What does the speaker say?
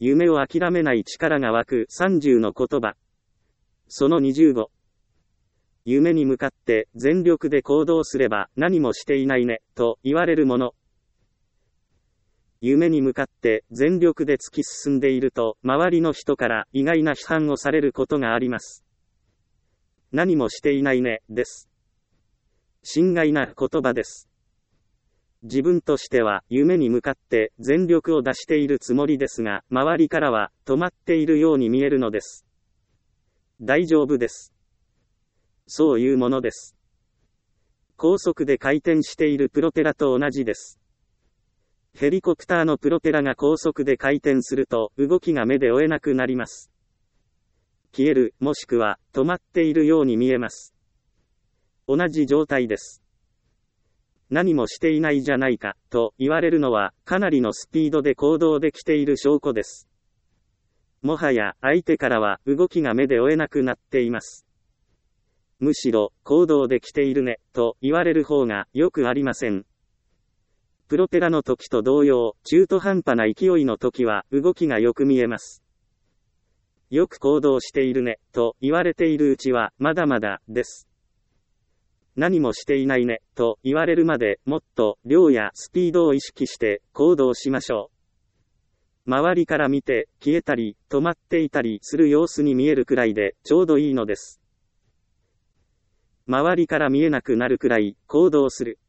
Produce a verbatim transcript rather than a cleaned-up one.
夢を諦めない力が湧くさんじゅうの言葉。そのにじゅうご。夢に向かって全力で行動すれば何もしていないね、と言われるもの。夢に向かって全力で突き進んでいると、周りの人から意外な批判をされることがあります。何もしていないね、です。心外な言葉です。自分としては夢に向かって全力を出しているつもりですが、周りからは止まっているように見えるのです。大丈夫です。そういうものです。高速で回転しているプロペラと同じです。ヘリコプターのプロペラが高速で回転すると動きが目で追えなくなります。消える、もしくは止まっているように見えます。同じ状態です。何もしていないじゃないか、と言われるのは、かなりのスピードで行動できている証拠です。もはや、相手からは、動きが目で追えなくなっています。むしろ、行動できているね、と言われる方が、よくありません。プロペラの時と同様、中途半端な勢いの時は、動きがよく見えます。よく行動しているね、と言われているうちは、まだまだ、です。何もしていないね、と言われるまで、もっと、量やスピードを意識して、行動しましょう。周りから見て、消えたり、止まっていたりする様子に見えるくらいで、ちょうどいいのです。周りから見えなくなるくらい、行動する。